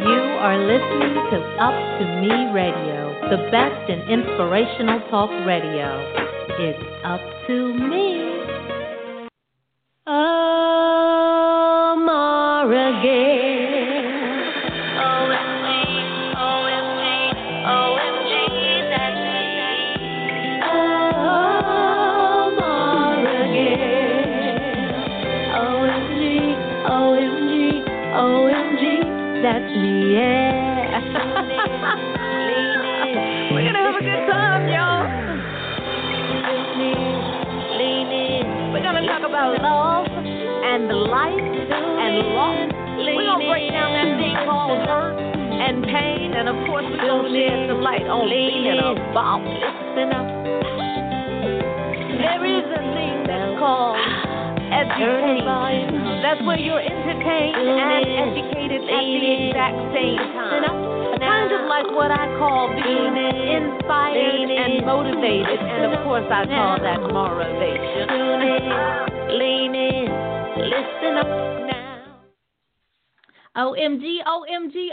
You are listening to Up to Me Radio, the best in inspirational talk radio. It's up to me. Amara Gail. OMG, OMG, OMG, that's me. Amara Gail. OMG, OMG, OMG, that's me, yeah. We're gonna have a good time, y'all. Lean in. We're gonna talk about love and life and loss. We're gonna break down that thing called hurt and pain, and of course we're gonna shed some light on being about. Listen up. There is a thing that's called education. That's where you're entertained and educated at the exact same time. Kind of like what I call being inspired and motivated, and of course I call that motivation. Lean in, listen up now. OMG, OMG,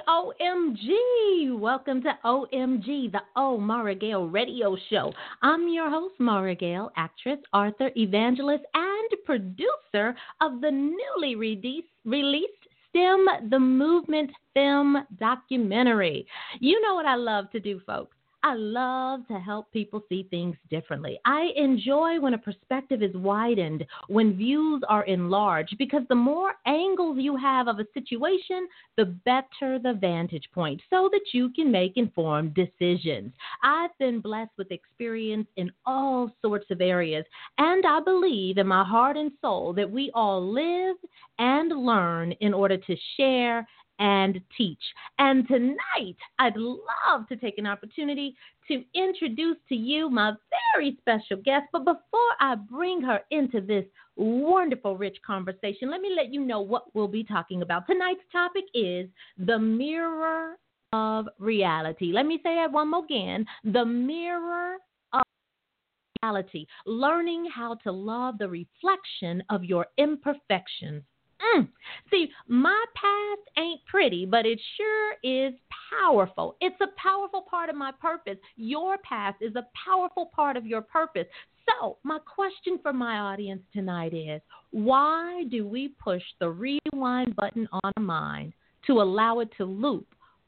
OMG. Welcome to OMG, the O Mara Gail radio show. I'm your host, Mara Gail, actress, author, evangelist, and producer of the newly released STEM the Movement film documentary. You know what I love to do, folks. I love to help people see things differently. I enjoy when a perspective is widened, when views are enlarged, because the more angles you have of a situation, the better the vantage point, so that you can make informed decisions. I've been blessed with experience in all sorts of areas, and I believe in my heart and soul that we all live and learn in order to share and teach. And tonight, I'd love to take an opportunity to introduce to you my very special guest. But before I bring her into this wonderful, rich conversation, let me let you know what we'll be talking about. Tonight's topic is the mirror of reality. Let me say that one more again. The mirror of reality. Learning how to love the reflection of your imperfections. See, my past ain't pretty, but it sure is powerful. It's a powerful part of my purpose. Your past is a powerful part of your purpose. So my question for my audience tonight is, why do we push the rewind button on our mind to allow it to loop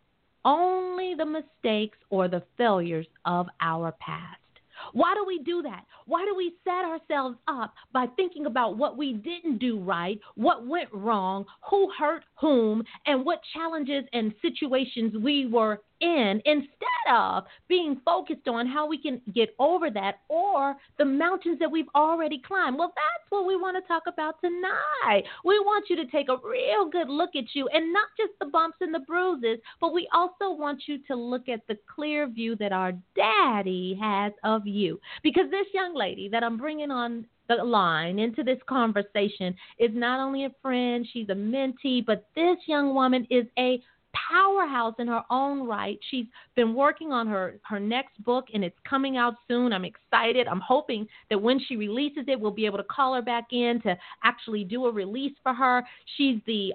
only the mistakes or the failures of our past? Why do we do that? Why do we set ourselves up by thinking about what we didn't do right, what went wrong, who hurt whom, and what challenges and situations we were in, instead of being focused on how we can get over that or the mountains that we've already climbed? Well, that's what we want to talk about tonight. We want you to take a real good look at you, and not just the bumps and the bruises, but we also want you to look at the clear view that our daddy has of you. Because this young lady that I'm bringing on the line into this conversation is not only a friend, she's a mentee, but this young woman is a powerhouse in her own right. She's been working on her next book, and it's coming out soon. I'm excited. I'm hoping that when she releases it, we'll be able to call her back in to actually do a release for her. She's the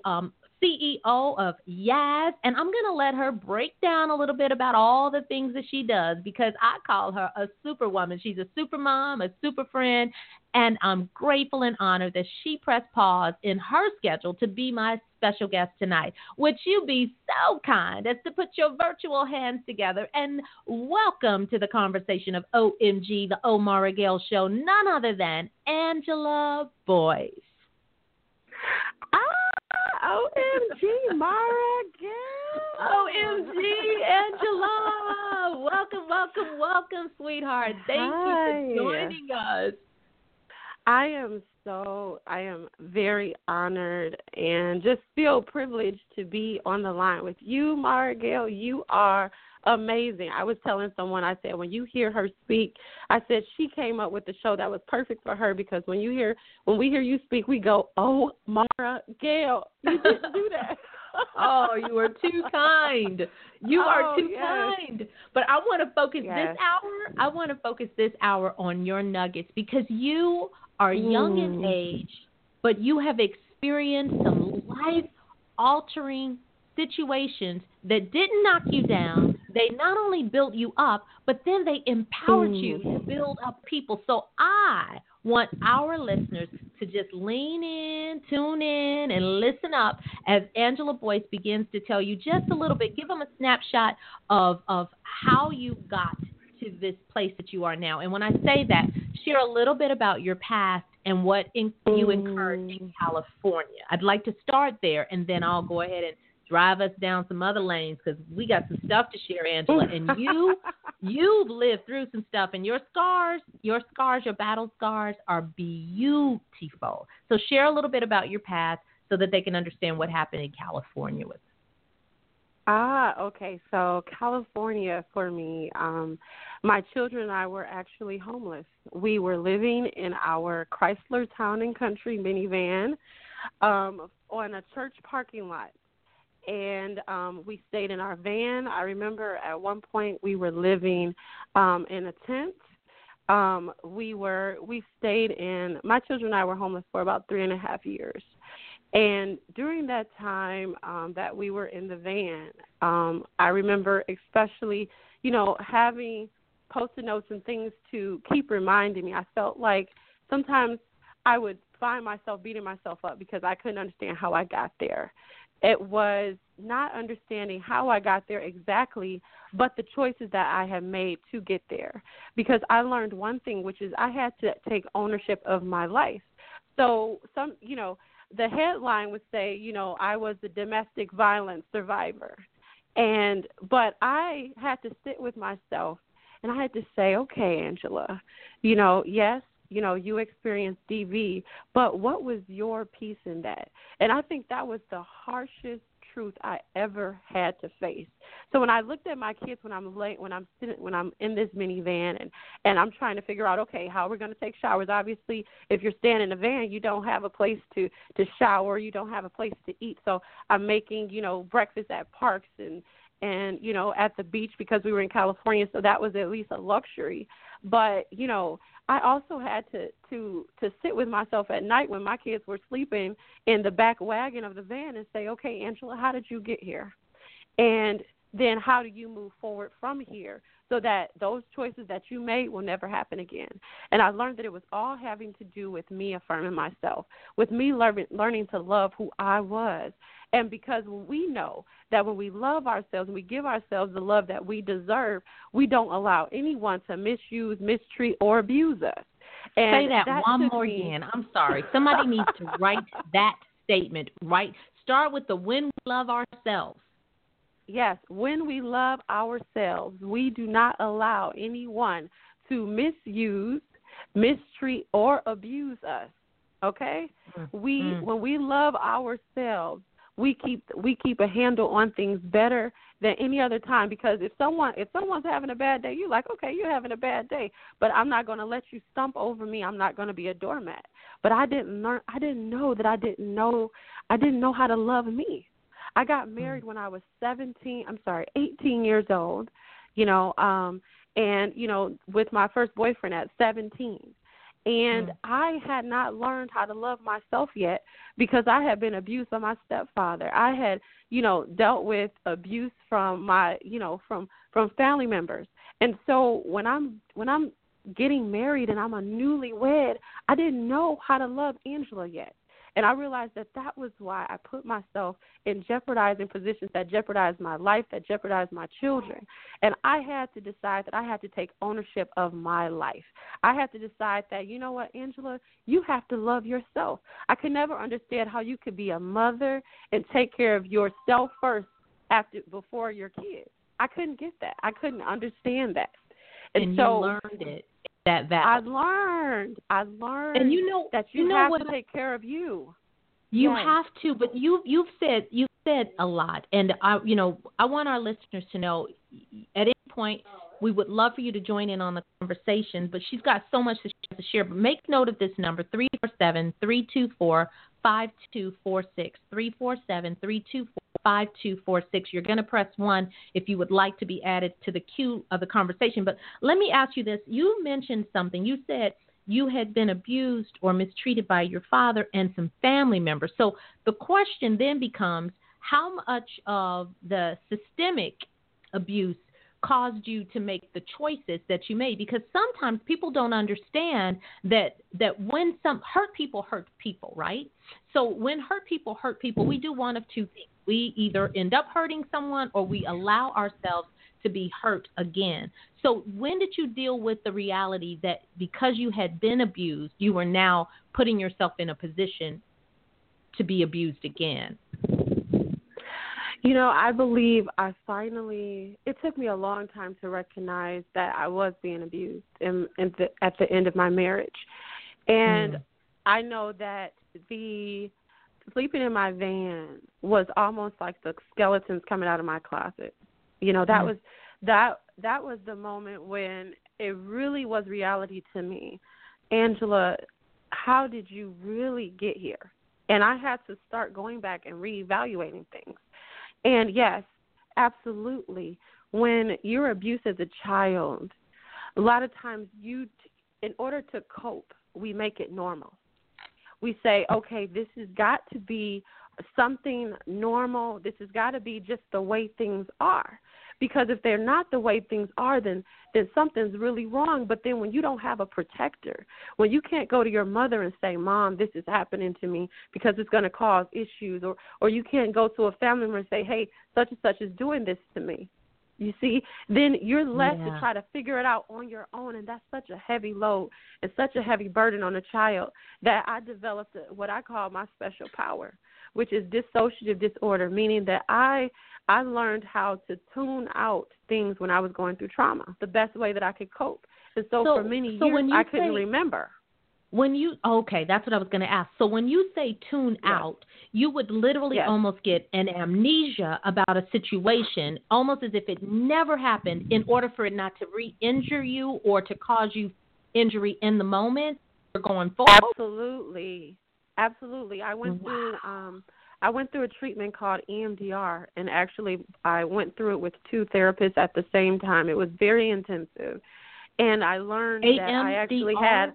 CEO of Yaz, and I'm going to let her break down a little bit about all the things that she does, because I call her a superwoman. She's a super mom, a super friend, and I'm grateful and honored that she pressed pause in her schedule to be my special guest tonight. Would you be so kind as to put your virtual hands together and welcome to the conversation of OMG, the O Mara Gail Show, none other than Angela Boyce. OMG, Mara Gail. OMG, Angela. Welcome, welcome, welcome, sweetheart. Thank you for joining us. I am very honored and just feel privileged to be on the line with you, Mara Gail. You are amazing. I was telling someone, I said, when you hear her speak, I said she came up with the show that was perfect for her, because when we hear you speak, we go, oh, Mara Gail, you didn't do that. Oh, you are too kind. You are too kind. But I want to focus this hour. I want to focus this hour on your nuggets, because you are young in age, but you have experienced some life-altering situations that didn't knock you down. They not only built you up, but then they empowered you to build up people. So I want our listeners to just lean in, tune in, and listen up as Angela Boyce begins to tell you just a little bit. Give them a snapshot of how you got to this place that you are now. And when I say that, share a little bit about your past and what you incurred in California. I'd like to start there, and then I'll go ahead and drive us down some other lanes because we got some stuff to share, Angela. And you've lived through some stuff, and your battle scars are beautiful. So share a little bit about your past so that they can understand what happened in California with. Okay. So California for me, my children and I were actually homeless. We were living in our Chrysler Town and Country minivan on a church parking lot. And we stayed in our van. I remember at one point we were living in a tent. We stayed in, my children and I were homeless for about 3.5 years. And during that time that we were in the van, I remember especially, having Post-it notes and things to keep reminding me. I felt like sometimes I would find myself beating myself up because I couldn't understand how I got there. It was not understanding how I got there exactly, but the choices that I had made to get there. Because I learned one thing, which is I had to take ownership of my life. So the headline would say, I was a domestic violence survivor. But I had to sit with myself and I had to say, okay, Angela, yes, you experienced DV, but what was your piece in that? And I think that was the harshest truth I ever had to face. So when I looked at my kids when I'm in this minivan and I'm trying to figure out, okay, how we're going to take showers. Obviously, if you're staying in a van, you don't have a place to shower, you don't have a place to eat. So I'm making, breakfast at parks and at the beach because we were in California, so that was at least a luxury. But, I also had to sit with myself at night when my kids were sleeping in the back wagon of the van and say, okay, Angela, how did you get here? And then how do you move forward from here so that those choices that you made will never happen again? And I learned that it was all having to do with me affirming myself, with me learning to love who I was. And because we know that when we love ourselves and we give ourselves the love that we deserve, we don't allow anyone to misuse, mistreat, or abuse us. And say that one more again. I'm sorry. Somebody needs to write that statement. Start with the when we love ourselves. Yes, when we love ourselves, we do not allow anyone to misuse, mistreat, or abuse us. Okay? When we love ourselves, we keep a handle on things better than any other time, because if someone's having a bad day, you're like, okay, you're having a bad day, but I'm not going to let you stomp over me. I'm not going to be a doormat. But I didn't know how to love me. I got married when I was 18 years old, with my first boyfriend at 17. And I had not learned how to love myself yet because I had been abused by my stepfather. I had, dealt with abuse from my, from family members. And so when I'm getting married and I'm a newlywed, I didn't know how to love Angela yet. And I realized that was why I put myself in jeopardizing positions that jeopardized my life, that jeopardized my children. And I had to decide that I had to take ownership of my life. I had to decide that, you know what, Angela, you have to love yourself. I could never understand how you could be a mother and take care of yourself first before your kids. I couldn't get that. I couldn't understand that. And so you learned it. I learned, and that you have to take care of you. You have to, but you've said a lot, and I want our listeners to know. At any point, we would love for you to join in on the conversation. But she's got so much to share. But make note of this number: 347-324-5246. 347-324-5246. You're going to press 1 if you would like to be added to the queue of the conversation. But let me ask you this. You mentioned something. You said you had been abused or mistreated by your father and some family members. So the question then becomes, how much of the systemic abuse caused you to make the choices that you made? Because sometimes people don't understand that when some hurt people, right? So when hurt people, we do one of two things. We either end up hurting someone or we allow ourselves to be hurt again. So when did you deal with the reality that because you had been abused, you were now putting yourself in a position to be abused again? You know, I believe it took me a long time to recognize that I was being abused at the end of my marriage. And I know that the sleeping in my van was almost like the skeletons coming out of my closet. You know, that was the moment when it really was reality to me. Angela, how did you really get here? And I had to start going back and reevaluating things. And yes, absolutely. When you're abused as a child, a lot of times in order to cope, we make it normal. We say, okay, this has got to be something normal. This has got to be just the way things are. Because if they're not the way things are, then something's really wrong. But then when you don't have a protector, when you can't go to your mother and say, Mom, this is happening to me because it's going to cause issues, or you can't go to a family member and say, hey, such and such is doing this to me. You see, then you're left to try to figure it out on your own, and that's such a heavy load and such a heavy burden on a child that I developed what I call my special power, which is dissociative disorder, meaning that I learned how to tune out things when I was going through trauma, the best way that I could cope. And so for many years, I couldn't remember. Okay, that's what I was going to ask. So when you say tune out, you would literally almost get an amnesia about a situation, almost as if it never happened, in order for it not to re-injure you or to cause you injury in the moment or going forward? Absolutely. I went through a treatment called EMDR, and actually I went through it with two therapists at the same time. It was very intensive. And I learned that I actually had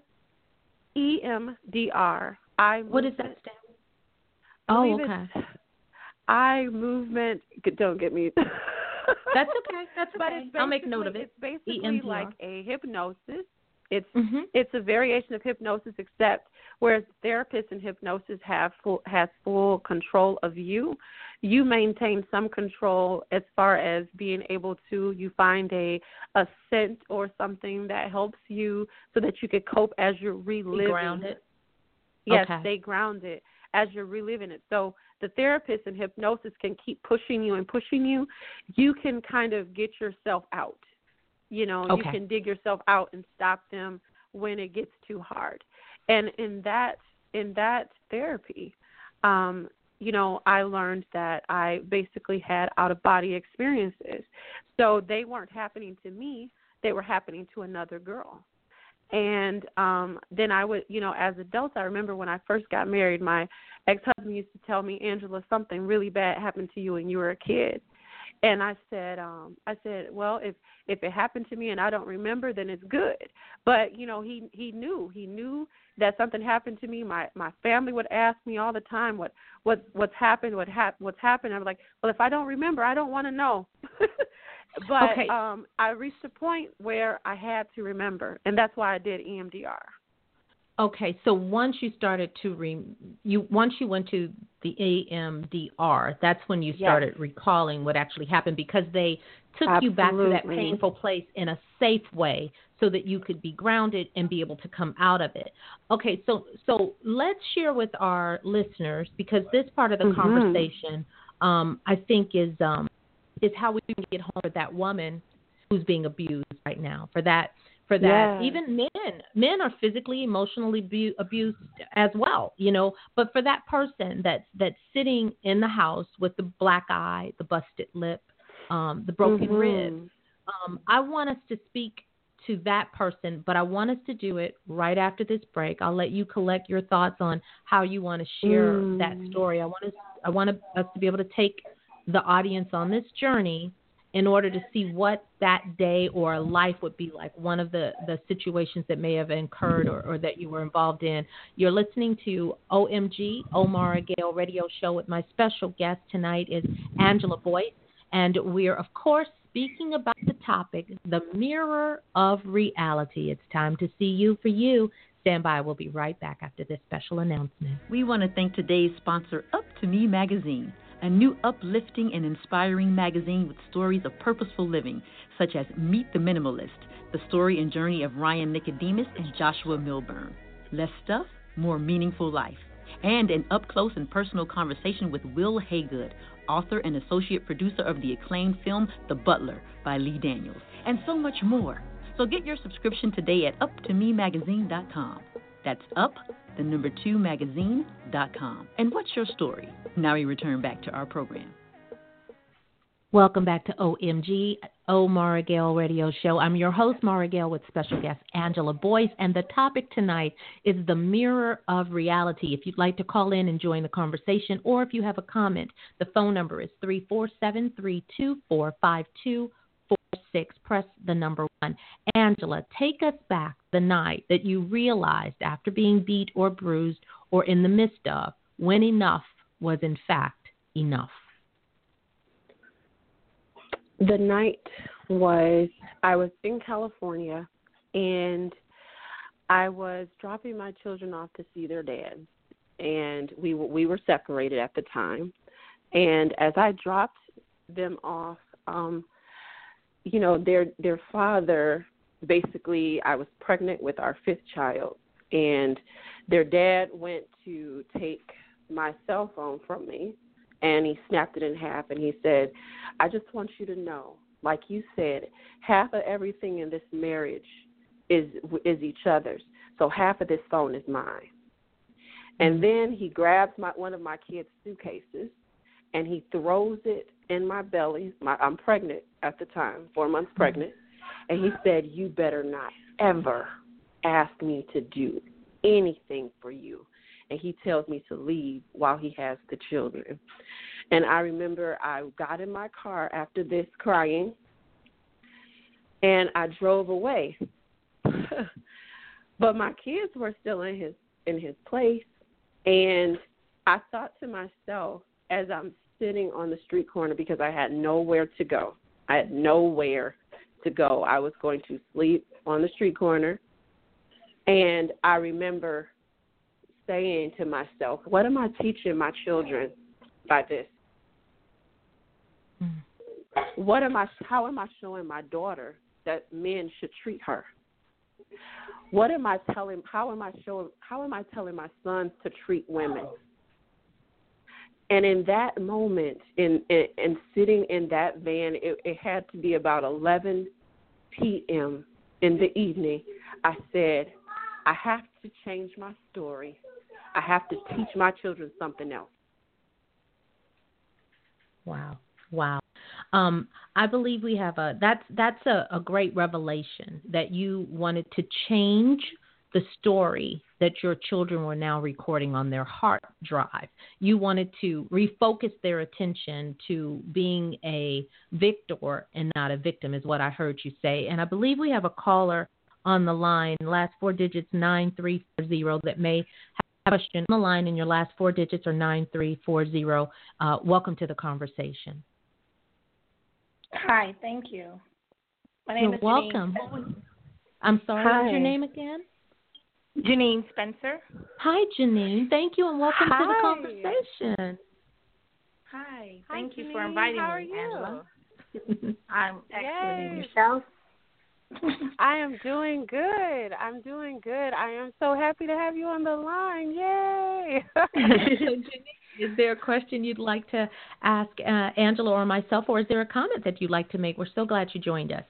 EMDR. What does that stand for? Eye movement. Don't get me. That's okay. I'll make note of it. It's basically EMDR. like a hypnosis. It's a variation of hypnosis, except whereas therapists in hypnosis has full control of you, you maintain some control as far as being able to, you find a scent or something that helps you so that you could cope as you're reliving. Ground it? Yes, they ground it as you're reliving it. So the therapist in hypnosis can keep pushing you and pushing you. You can kind of get yourself out. You know, you can dig yourself out and stop them when it gets too hard. And in that therapy, you know, I learned that I basically had out-of-body experiences. So they weren't happening to me. They were happening to another girl. And then I would, you know, as adults, I remember when I first got married, my ex-husband used to tell me, Angela, something really bad happened to you when you were a kid. And I said, well, if it happened to me and I don't remember, then it's good. But, you know, he knew that something happened to me. My family would ask me all the time what's happened. I was like, well, if I don't remember, I don't want to know. But I reached a point where I had to remember, and that's why I did EMDR. Okay, so once you started to once you went to the EMDR, that's when you started recalling what actually happened, because they took you back to that painful place in a safe way so that you could be grounded and be able to come out of it. Okay, so let's share with our listeners, because this part of the conversation, I think, is how we can get home with that woman who's being abused right now. For that, even men are physically, emotionally abused as well, you know. But for that person that's sitting in the house with the black eye, the busted lip, the broken ribs, I want us to speak to that person, but I want us to do it right after this break. I'll let you collect your thoughts on how you want to share that story. I want us to be able to take the audience on this journey in order to see what that day or life would be like, one of the situations that may have occurred or that you were involved in. You're listening to OMG, Omar Gale Radio Show, with my special guest tonight is Angela Boyce. And we're, of course, speaking about the topic, the mirror of reality. It's time to see you for you. Stand by. We'll be right back after this special announcement. We want to thank today's sponsor, Up to Me Magazine, a new uplifting and inspiring magazine with stories of purposeful living, such as Meet the Minimalist, the story and journey of Ryan Nicodemus and Joshua Milburn. Less stuff, more meaningful life. And an up-close and personal conversation with Will Haygood, author and associate producer of the acclaimed film The Butler by Lee Daniels, and so much more. So get your subscription today at uptomemagazine.com. That's up2magazine.com. And what's your story? Now we return back to our program. Welcome back to OMG, Mara Gale Radio Show. I'm your host, Mara Gale, with special guest Angela Boyce, and the topic tonight is the mirror of reality. If you'd like to call in and join the conversation, or if you have a comment, the phone number is 347-324-5246. Press the number 1. Angela, take us back the night that you realized, after being beat or bruised or in the midst of, when enough was in fact enough. The night was, I was in California, and I was dropping my children off to see their dad, and we were separated at the time. And as I dropped them off, their father, basically, I was pregnant with our 5th child, and their dad went to take my cell phone from me, and he snapped it in half, and he said, I just want you to know, like you said, half of everything in this marriage is each other's, so half of this phone is mine. And then he grabs one of my kids' suitcases, and he throws it in my belly. I'm pregnant at the time, 4 months pregnant, and he said, you better not ever ask me to do anything for you. And he tells me to leave while he has the children. And I remember I got in my car after this crying, and I drove away. But my kids were still in his place, and I thought to myself, as I'm sitting on the street corner, because I had nowhere to go. I was going to sleep on the street corner, and I remember saying to myself, what am I teaching my children by this? How am I showing my daughter that men should treat her? How am I telling my sons to treat women? And in that moment, in sitting in that van, it had to be about 11 p.m. in the evening, I said, I have to change my story. I have to teach my children something else. Wow. I believe we have that's a great revelation, that you wanted to change the story that your children were now recording on their hard drive. You wanted to refocus their attention to being a victor and not a victim, is what I heard you say. And I believe we have a caller on the line, last 4 digits 9340, that may have a question on the line, and your last 4 digits are 9340. Welcome to the conversation. Hi, thank you. My name is Janine. Welcome. I'm sorry, what's your name again? Janine Spencer. Hi, Janine. Thank you, and welcome to the conversation. Hi. Thank you for inviting me, Angela. I'm Yay. excellent. Yourself? I am doing good. I am so happy to have you on the line. Yay. Janine, is there a question you'd like to ask Angela or myself, or is there a comment that you'd like to make? We're so glad you joined us.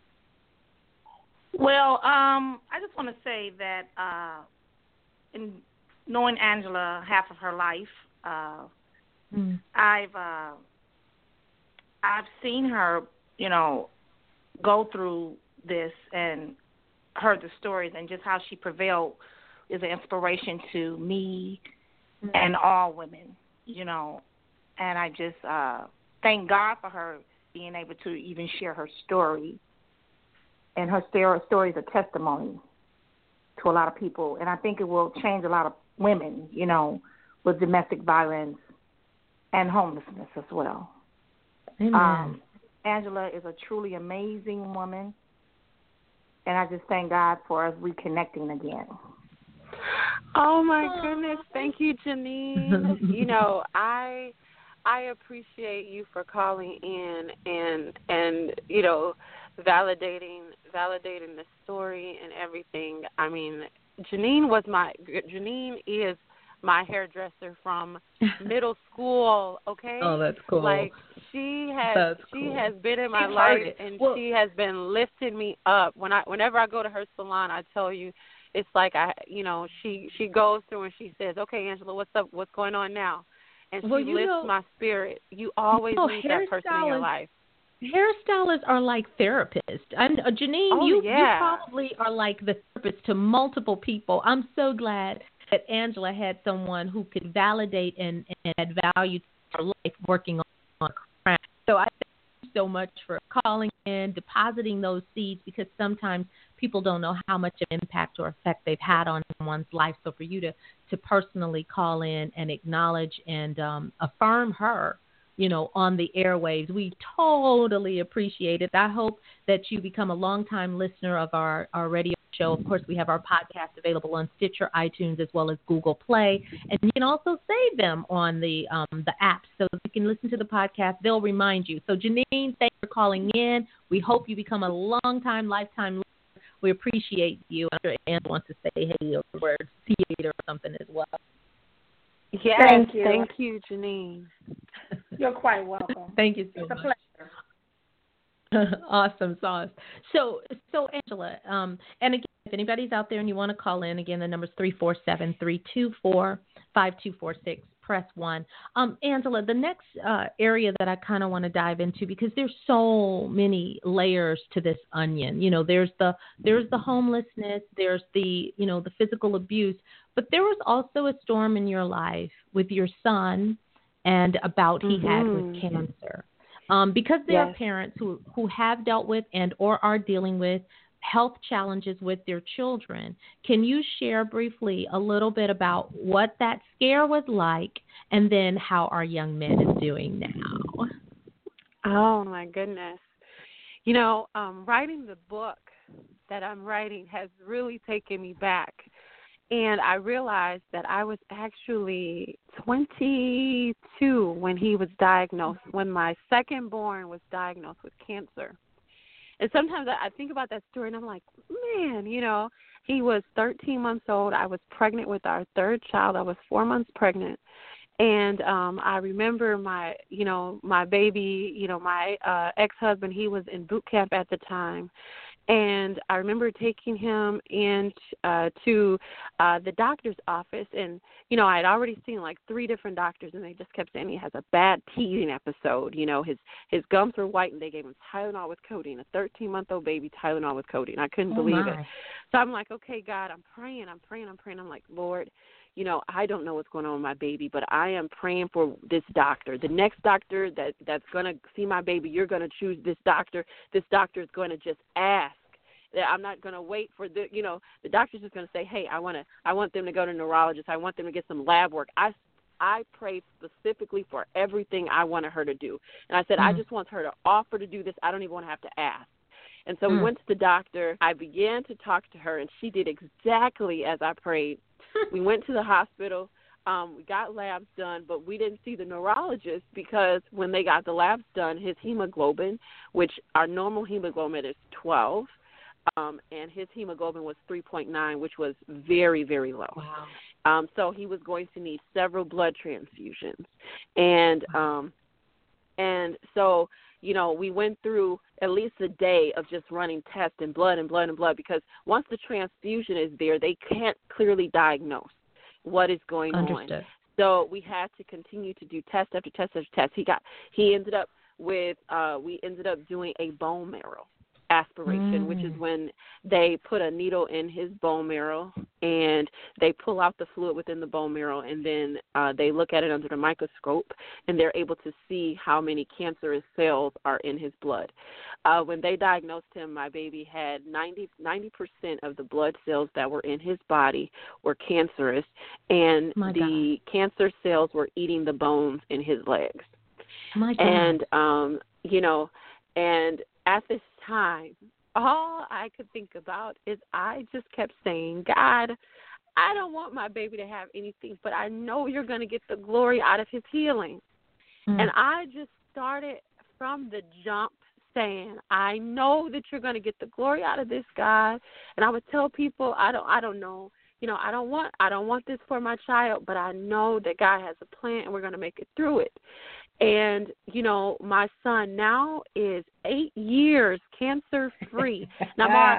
Well, I just want to say that in knowing Angela half of her life, I've seen her, go through this and heard the stories, and just how she prevailed is an inspiration to me and all women, and I just thank God for her being able to even share her story. And her story is a testimony to a lot of people. And I think it will change a lot of women, you know, with domestic violence and homelessness as well. Amen. Angela is a truly amazing woman. And I just thank God for us reconnecting again. Oh my goodness! Thank you, Janine. You know, I appreciate you for calling in and you know, validating the story and everything. I mean, Janine is my hairdresser from middle school. Okay. Oh, that's cool. Like she has been in my life, and she has been lifting me up. Whenever I go to her salon, I tell you, it's like she goes through and she says, "Okay, Angela, what's up? What's going on now?" And she lifts my spirit. You always need that person in your life. Hairstylists are like therapists. And Janine, you probably are like the therapist to multiple people. I'm so glad that Angela had someone who could validate and add value to her life working on her craft. So I thank you so much for calling in, depositing those seeds, because sometimes people don't know how much of impact or effect they've had on someone's life. So for you to personally call in and acknowledge and affirm her, you know, on the airwaves, we totally appreciate it. I hope that you become a longtime listener of our radio show. Of course, we have our podcast available on Stitcher, iTunes, as well as Google Play. And you can also save them on the apps so that you can listen to the podcast. They'll remind you. So, Janine, thanks for calling in. We hope you become a longtime, lifetime listener. We appreciate you. I'm sure Anne wants to say hey or word theater or something as well. Yes, thank you, Janine. You're quite welcome. Thank you so much. It's a pleasure. Awesome sauce. So Angela, and again, if anybody's out there and you want to call in, again, the number is 347-324-5246. Press 1. Angela, the next area that I kind of want to dive into, because there's so many layers to this onion. You know, there's the homelessness, there's the physical abuse, but there was also a storm in your life with your son and a bout he had with cancer. Because there are parents who have dealt with and or are dealing with health challenges with their children. Can you share briefly a little bit about what that scare was like, and then how our young man is doing now? Oh, my goodness. You know, writing the book that I'm writing has really taken me back. And I realized that I was actually 22 when he was diagnosed, when my second born was diagnosed with cancer. And sometimes I think about that story and I'm like, man, you know, he was 13 months old. I was pregnant with our third child. I was 4 months pregnant. And I remember my baby, my ex-husband, he was in boot camp at the time. And I remember taking him in to the doctor's office, and, you know, I had already seen like 3 different doctors, and they just kept saying he has a bad teething episode. You know, his gums were white, and they gave him Tylenol with codeine, a 13-month-old baby, Tylenol with codeine. I couldn't believe it. So I'm like, okay, God, I'm praying. I'm like, Lord, you know, I don't know what's going on with my baby, but I am praying for this doctor. The next doctor that's going to see my baby, you're going to choose this doctor. This doctor is going to just ask. I'm not going to wait for the doctor's just going to say, hey, I want them to go to a neurologist. I want them to get some lab work. I prayed specifically for everything I wanted her to do. And I said, I just want her to offer to do this. I don't even want to have to ask. And so we went to the doctor. I began to talk to her, and she did exactly as I prayed. We went to the hospital. We got labs done, but we didn't see the neurologist because when they got the labs done, his hemoglobin, which our normal hemoglobin is 12, and his hemoglobin was 3.9, which was very, very low. Wow. So he was going to need several blood transfusions. And so, you know, we went through at least a day of just running tests and blood, because once the transfusion is there, they can't clearly diagnose what is going on. So we had to continue to do test after test after test. We ended up doing a bone marrow. aspiration, which is when they put a needle in his bone marrow and they pull out the fluid within the bone marrow, and then they look at it under the microscope, and they're able to see how many cancerous cells are in his blood. When they diagnosed him, my baby had 90% of the blood cells that were in his body were cancerous, and the cancer cells were eating the bones in his legs. My God. And, and at this time, all I could think about is I just kept saying, God, I don't want my baby to have anything, but I know you're going to get the glory out of his healing. And I just started from the jump saying, I know that you're going to get the glory out of this, God. And I would tell people, I don't know. I don't want this for my child, but I know that God has a plan and we're going to make it through it. And, my son now is 8 years cancer-free. Now, Mara,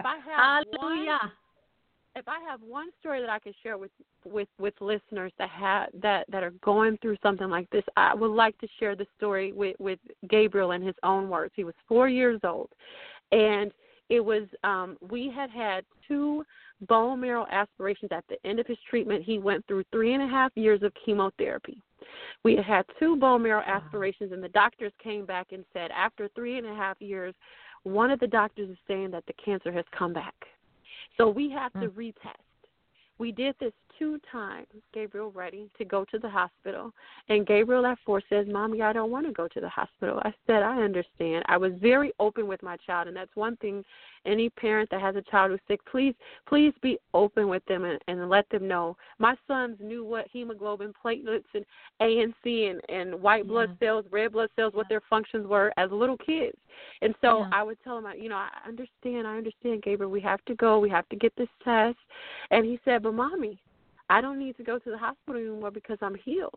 if I have one story that I can share with listeners that are going through something like this, I would like to share the story with Gabriel in his own words. He was 4 years old, and it was we had 2 bone marrow aspirations at the end of his treatment. He went through 3.5 years of chemotherapy. We had 2 bone marrow aspirations, and the doctors came back and said after 3.5 years, one of the doctors is saying that the cancer has come back. So we have to retest. We did this 2 times. Gabriel ready to go to the hospital. And Gabriel at 4 says, Mommy, I don't want to go to the hospital. I said, I understand. I was very open with my child, and that's one thing any parent that has a child who's sick, please be open with them and let them know. My sons knew what hemoglobin, platelets, and ANC and white blood cells, red blood cells, what their functions were as little kids. And so I would tell him, I understand, Gabriel, we have to go. We have to get this test. And he said, but Mommy, I don't need to go to the hospital anymore because I'm healed.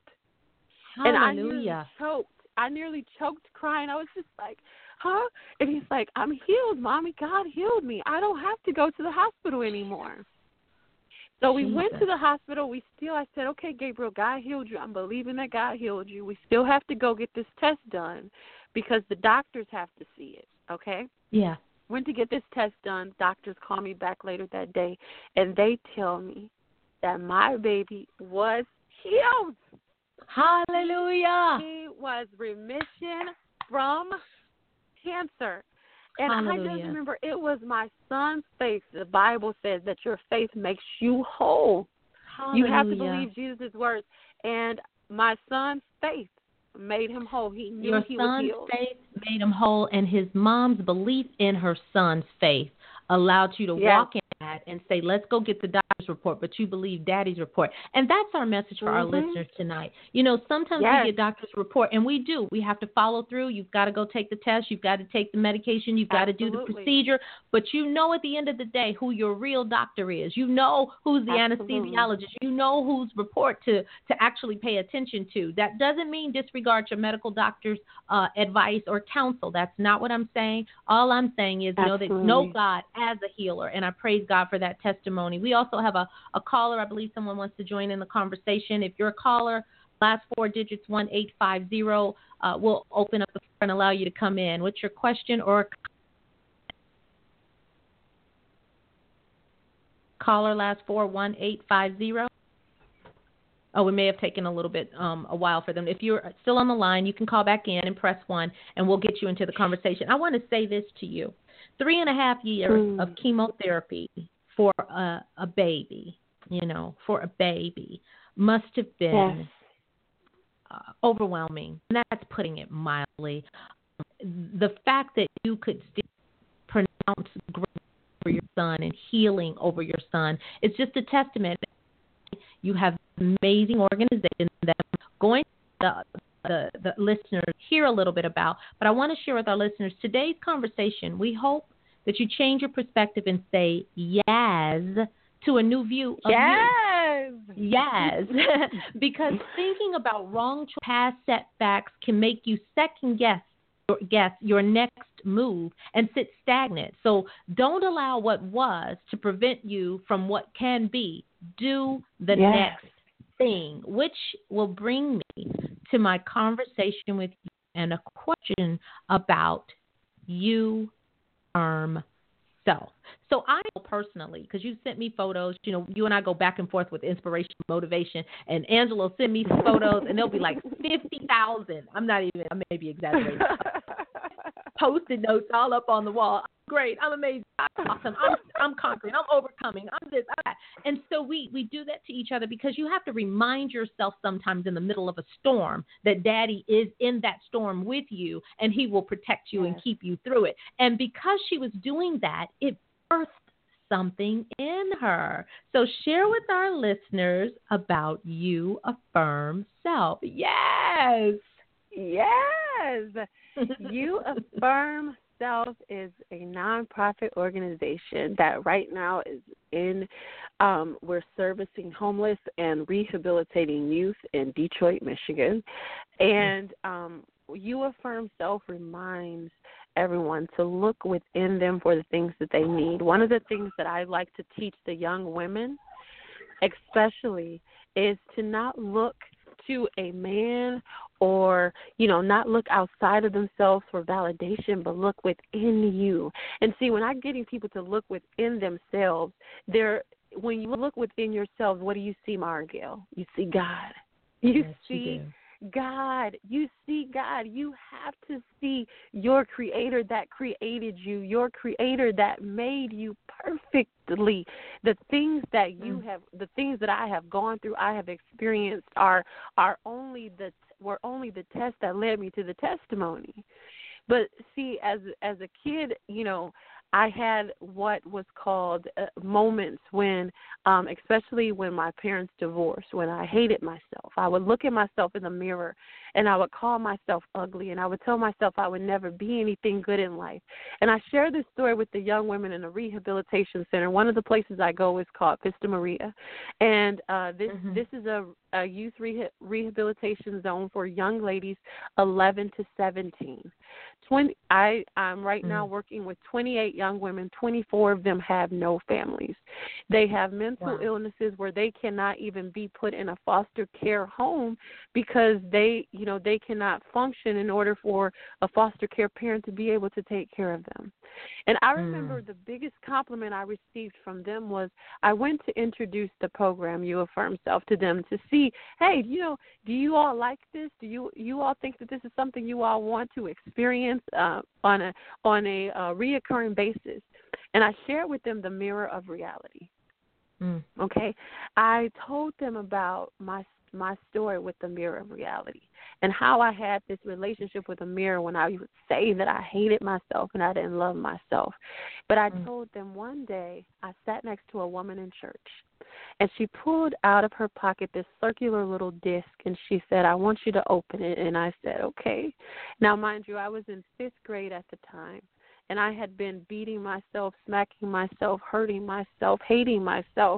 Hallelujah. And I nearly choked crying. I was just like, huh? And he's like, I'm healed, Mommy. God healed me. I don't have to go to the hospital anymore. So we went to the hospital. I said, okay, Gabriel, God healed you. I'm believing that God healed you. We still have to go get this test done because the doctors have to see it, okay? Yeah. Went to get this test done. Doctors call me back later that day, and they tell me that my baby was healed. Hallelujah. He was remission from cancer. And Hallelujah. I just remember it was my son's faith. The Bible says that your faith makes you whole. Hallelujah. You have to believe Jesus' words. And my son's faith made him whole. He knew he was healed. Your son's faith made him whole, and his mom's belief in her son's faith allowed you to walk in that and say, let's go get the doctor's report, but you believe Daddy's report. And that's our message for our listeners tonight. Sometimes we get doctor's report, and we do. We have to follow through. You've got to go take the test. You've got to take the medication. You've got to do the procedure. But at the end of the day who your real doctor is. You know who's the anesthesiologist. You know whose report to actually pay attention to. That doesn't mean disregard your medical doctor's advice or counsel. That's not what I'm saying. All I'm saying is know God as a healer, and I praise God for that testimony. We also have a caller. I believe someone wants to join in the conversation. If you're a caller, last 4 digits 1850. We'll open up the floor and allow you to come in. What's your question or caller? Last 4 1850. Oh, it may have taken a little bit a while for them. If you're still on the line, you can call back in and press 1, and we'll get you into the conversation. I want to say this to you. 3.5 years of chemotherapy for a baby, must have been overwhelming. And that's putting it mildly. The fact that you could still pronounce grace over your son and healing over your son is just a testament. You have amazing organization that I'm going to the listeners hear a little bit about, but I want to share with our listeners today's conversation. We hope that you change your perspective and say yes to a new view of you. Yes. Because thinking about wrong past setbacks can make you second guess your next move and sit stagnant. So don't allow what was to prevent you from what can be. Do the next thing, which will bring me to my conversation with you and a question about you firm self. So I know personally, because you sent me photos, you and I go back and forth with inspiration, motivation, and Angela will send me some photos, and they'll be like 50,000. I may be exaggerating. Post-it notes all up on the wall. I'm great. I'm amazing. I'm awesome. I'm conquering. I'm overcoming. I'm this. I'm that. And so we do that to each other because you have to remind yourself sometimes in the middle of a storm that Daddy is in that storm with you, and he will protect you and keep you through it. And because she was doing that, it birthed something in her. So share with our listeners about You Affirm Self. Yes. Yes. You Affirm Self is a nonprofit organization that right now is we're servicing homeless and rehabilitating youth in Detroit, Michigan. And You Affirm Self reminds everyone to look within them for the things that they need. One of the things that I like to teach the young women especially is to not look to a man or, not look outside of themselves for validation, but look within you. And see, when I'm getting people to look within themselves, when you look within yourselves, what do you see, Margail? You see God. You see God. You see God. You have to see your Creator that created you, your Creator that made you perfectly. The things that you have, the things that I have gone through, I have experienced were only the test that led me to the testimony. But see, as a kid, I had what was called moments when, especially when my parents divorced, when I hated myself. I would look at myself in the mirror and I would call myself ugly, and I would tell myself I would never be anything good in life. And I share this story with the young women in a rehabilitation center. One of the places I go is called Vista Maria, and this is a youth rehabilitation zone for young ladies 11 to 17. I'm right now working with 28 young women. 24 of them have no families. They have mental illnesses where they cannot even be put in a foster care home because they cannot function in order for a foster care parent to be able to take care of them. And I remember the biggest compliment I received from them was I went to introduce the program You Affirm Self to them to see, hey, do you all like this? Do you all think that this is something you all want to experience on a reoccurring basis? And I shared with them the mirror of reality. Okay, I told them about my story with the mirror of reality and how I had this relationship with a mirror when I would say that I hated myself and I didn't love myself. But I told them one day I sat next to a woman in church, and she pulled out of her pocket this circular little disc, and she said, I want you to open it. And I said, okay. Now, mind you, I was in 5th grade at the time, and I had been beating myself, smacking myself, hurting myself, hating myself.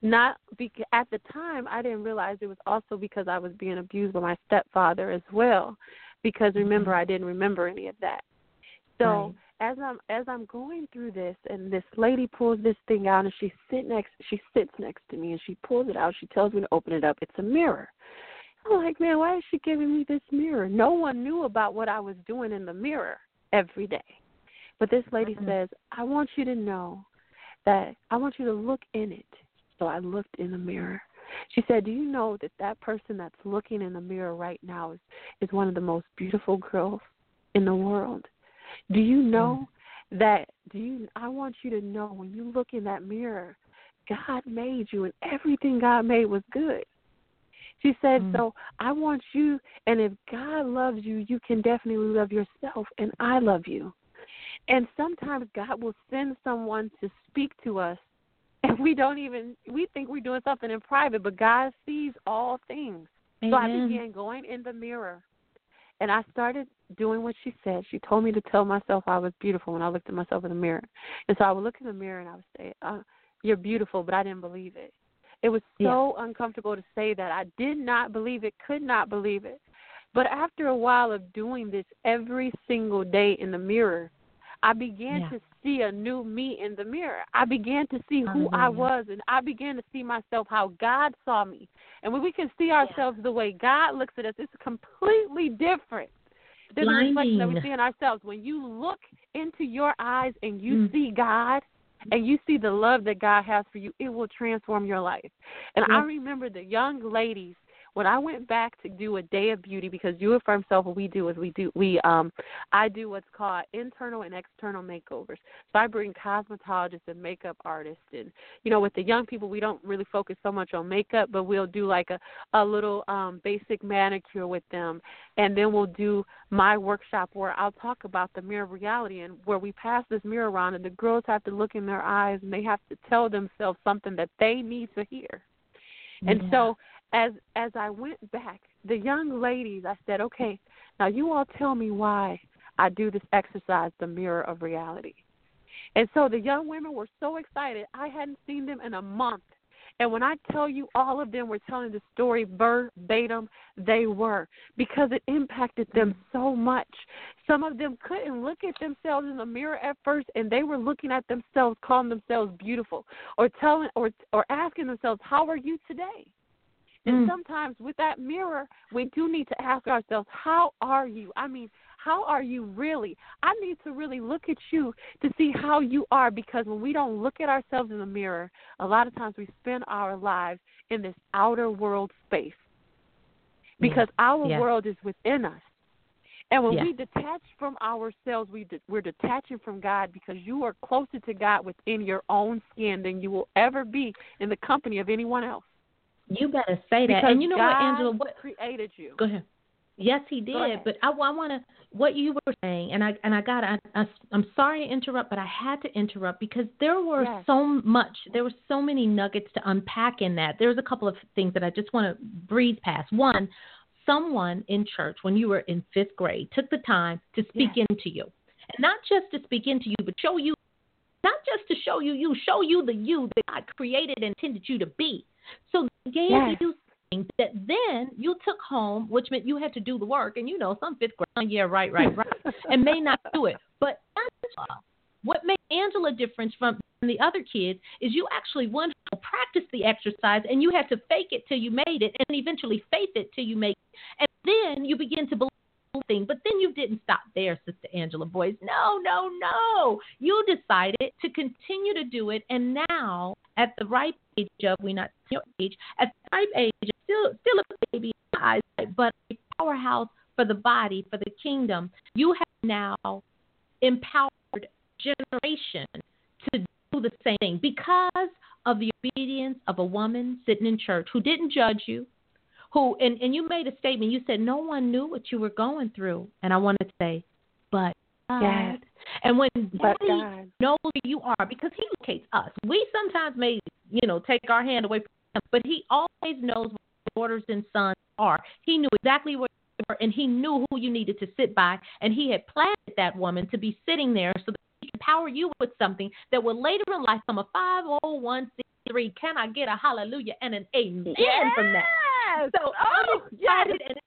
At the time, I didn't realize it was also because I was being abused by my stepfather as well, because remember, I didn't remember any of that. So as I'm going through this, and this lady pulls this thing out, and she sits next to me, and she pulls it out. She tells me to open it up. It's a mirror. I'm like, man, why is she giving me this mirror? No one knew about what I was doing in the mirror every day. But this lady says, I want you to know that I want you to look in it. So I looked in the mirror. She said, do you know that person that's looking in the mirror right now is one of the most beautiful girls in the world? Do you know that? I want you to know when you look in that mirror, God made you, and everything God made was good. She said, so I want you, and if God loves you, you can definitely love yourself, and I love you. And sometimes God will send someone to speak to us, and we think we're doing something in private, but God sees all things. Amen. So I began going in the mirror, and I started doing what she said. She told me to tell myself I was beautiful when I looked at myself in the mirror. And so I would look in the mirror, and I would say, you're beautiful, but I didn't believe it. It was so uncomfortable to say that. I did not believe it, could not believe it. But after a while of doing this every single day in the mirror, I began to see a new me in the mirror. I began to see who I was, and I began to see myself how God saw me. And when we can see ourselves the way God looks at us, it's completely different. There's a reflection that we blinding. see in ourselves. When you look into your eyes and you see God and you see the love that God has for you, it will transform your life. And I remember the young ladies, when I went back to do a day of beauty, because You Affirm Self, what we do is I do what's called internal and external makeovers. So I bring cosmetologists and makeup artists, and with the young people, we don't really focus so much on makeup, but we'll do like a little basic manicure with them, and then we'll do my workshop where I'll talk about the mirror of reality, and where we pass this mirror around, and the girls have to look in their eyes, and they have to tell themselves something that they need to hear. And so as I went back, the young ladies, I said, okay, now you all tell me why I do this exercise, the mirror of reality. And so the young women were so excited. I hadn't seen them in a month. And when I tell you all of them were telling the story verbatim, they were, because it impacted them so much. Some of them couldn't look at themselves in the mirror at first, and they were looking at themselves, calling themselves beautiful, or asking themselves, how are you today? And sometimes with that mirror, we do need to ask ourselves, how are you? I mean, how are you really? I need to really look at you to see how you are, because when we don't look at ourselves in the mirror, a lot of times we spend our lives in this outer world space, because our world is within us. And when we detach from ourselves, we're detaching from God, because you are closer to God within your own skin than you will ever be in the company of anyone else. You better say that. Because And you know God what, Angela? What created you? Go ahead. Yes, he did. But I want to what you were saying, and I'm sorry to interrupt, but I had to interrupt because there were there were so many nuggets to unpack in that. There's a couple of things that I just want to breeze past. One, someone in church when you were in 5th grade took the time to speak into you, and not just to speak into you, but show you, not just to show you, show you the you that God created and intended you to be. So they gave you things that then you took home, which meant you had to do the work. And some 5th grade, right, and may not do it. But Angela, what made Angela different from the other kids is you actually practice the exercise, and you had to fake it till you made it, and eventually faith it till you make it. And then you begin to believe thing. But then you didn't stop there, Sister Angela Boyce. No. You decided to continue to do it, and now at the ripe age of, we're not your age, at the ripe age, still a baby in eyes, but a powerhouse for the body, for the kingdom. You have now empowered generation to do the same thing because of the obedience of a woman sitting in church who didn't judge you, who, and you made a statement. You said no one knew what you were going through. And I wanted to say, but God. Yes. And when God knows who you are, because he locates us. We sometimes may, take our hand away from him, but he always knows what daughters and sons are. He knew exactly where you were, and he knew who you needed to sit by. And he had planted that woman to be sitting there so that he can empower you with something that will later in life come a 501c3. Can I get a hallelujah and an amen from that? So I'm excited, and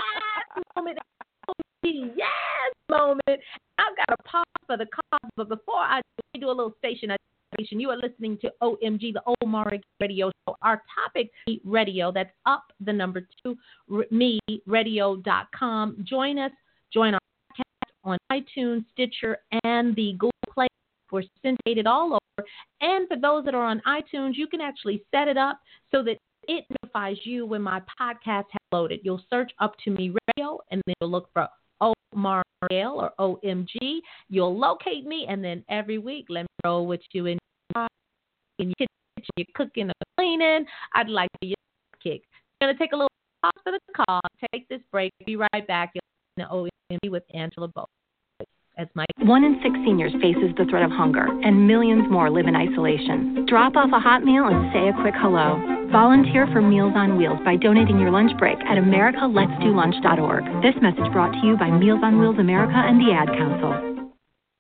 moment. I've got a pause for the cause, but before I do a little station identification, you are listening to OMG, the Omar Radio Show. Our topic, radio, that's up the number 2, meradio.com. Join our podcast on iTunes, Stitcher, and the Google Play. We're syndicated all over. And for those that are on iTunes, you can actually set it up so that it notifies you when my podcast has loaded. You'll search Up to Me Radio, and then you'll look for Omar Gale or OMG. You'll locate me, and then every week, let me roll with you in your kitchen, you're cooking or cleaning. I'd like to get a kick. I'm going to take a little pause for the call, take this break, be right back. You'll listen to OMG with Angela Bowe. 1 in 6 seniors faces the threat of hunger, and millions more live in isolation. Drop off a hot meal and say a quick hello. Volunteer for Meals on Wheels by donating your lunch break at americaletsdolunch.org. This message brought to you by Meals on Wheels America and the Ad Council.